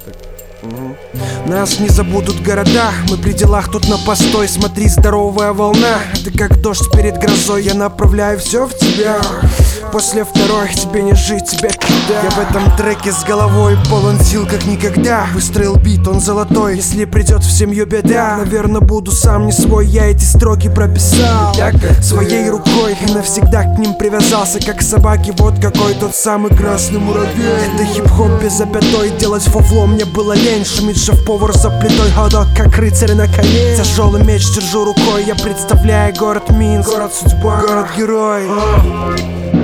Нас не забудут города, мы при делах тут на постой. Смотри, здоровая волна, ты как дождь перед грозой. Я направляю все в тебя. После второй тебе не жить, тебя кидать. Я в этом треке с головой полон сил как никогда. Выстроил бит, он золотой, если придет в семью беда. Наверное, буду сам не свой, я эти строки прописал своей рукой и навсегда к ним привязался. Как собаки, вот какой тот самый красный муравей. Это хип-хоп без запятой, делать фуфло мне было лень. Шумит шеф-повар за плитой, ходок как рыцарь на коне. Тяжелый меч держу рукой, я представляю город Минск, город судьба, город-герой.